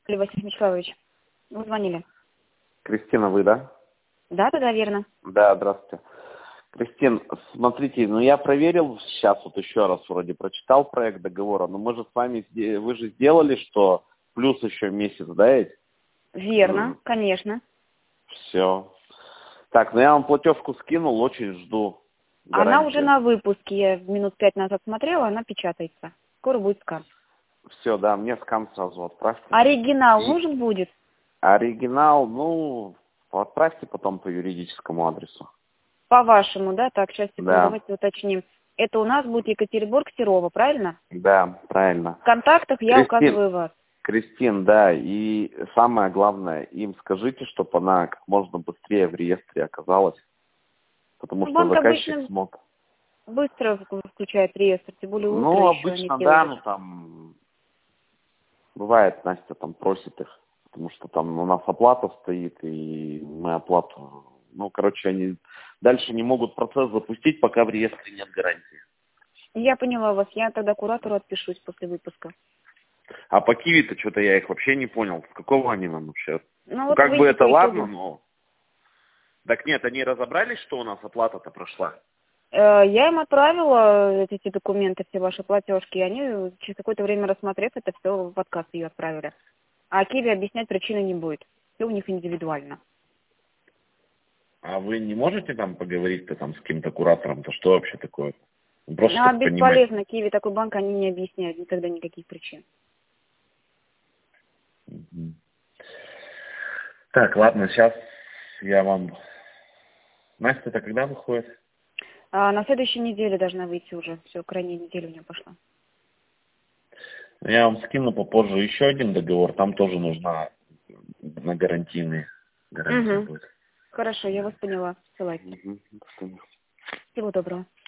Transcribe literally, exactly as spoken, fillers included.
Василий Вячеславович, вы звонили. Кристина, вы, да? Да, да, да, верно. Да, здравствуйте. Кристин, смотрите, ну я проверил сейчас вот еще раз, вроде прочитал проект договора, но мы же с вами, вы же сделали, что плюс еще месяц, да, ведь? Верно, конечно. Все. Так, ну я вам платежку скинул, очень жду. Она гарантию. уже на выпуске, я минут пять назад смотрела, она печатается. Скоро будет скан. Все, да, мне скан сразу отправьте. Оригинал И нужен будет? оригинал, ну, отправьте потом по юридическому адресу. По вашему, да? Так, сейчас, секунду, Да. давайте уточним. Это у нас будет Екатеринбург, Серова, правильно? Да, правильно. В контактах я Кристин, указываю вас. Кристин, да, и самое главное, им скажите, чтобы она как можно быстрее в реестре оказалась, потому Ну, что банк заказчик обычно смог. быстро включает реестр, тем более утро Ну, еще они обычно, да, делают. ну там, бывает, Настя там просит их, потому что там у нас оплата стоит, и мы оплату, ну, короче, они дальше не могут процесс запустить, пока в реестре нет гарантии. Я поняла вас, я тогда куратору отпишусь после выпуска. А по Киви-то что-то я их вообще не понял, с какого они нам вообще? Ну, Ну, вот как бы выйдите это по ладно, итогу. но... Так нет, они разобрались, что у нас оплата-то прошла? Э, Я им отправила эти документы, все ваши платежки, и они через какое-то время, рассмотрев это, все в отказ ее отправили. А Киви объяснять причины не будет. Все у них индивидуально. А вы не можете там поговорить-то там с каким-то куратором-то, что вообще такое? Просто А чтобы понимать. бесполезно, Киви такой банк, они не объясняют никогда никаких причин. Мгм. Так, ладно, сейчас я вам... Настя-то когда выходит? А на следующей неделе должна выйти уже. Все, крайняя неделя у нее пошла. Я вам скину попозже еще один договор, там тоже нужна на гарантийный гарантия Угу. будет. Хорошо, я вас поняла. Ссылайтесь. Мгм. Всего доброго.